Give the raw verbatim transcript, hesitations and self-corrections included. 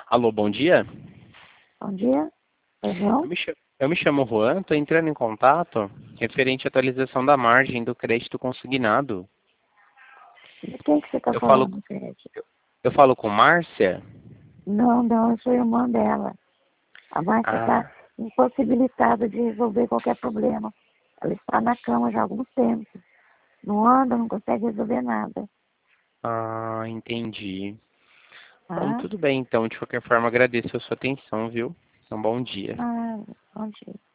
Alô, bom dia. Bom dia. É João? Eu me, cha- eu me chamo Juan, estou entrando em contato referente à atualização da margem do crédito consignado. De quem que você está Eu falo, falando, Fred? eu falo com Márcia? Não, não, eu sou irmã dela. A Márcia está Ah, impossibilitada de resolver qualquer problema. Ela está na cama já há algum tempo. Não anda, não consegue resolver nada. ah, entendi. Bom, Tá? tudo bem então. De qualquer forma, agradeço a sua atenção, viu? Um bom dia. Ah, bom dia.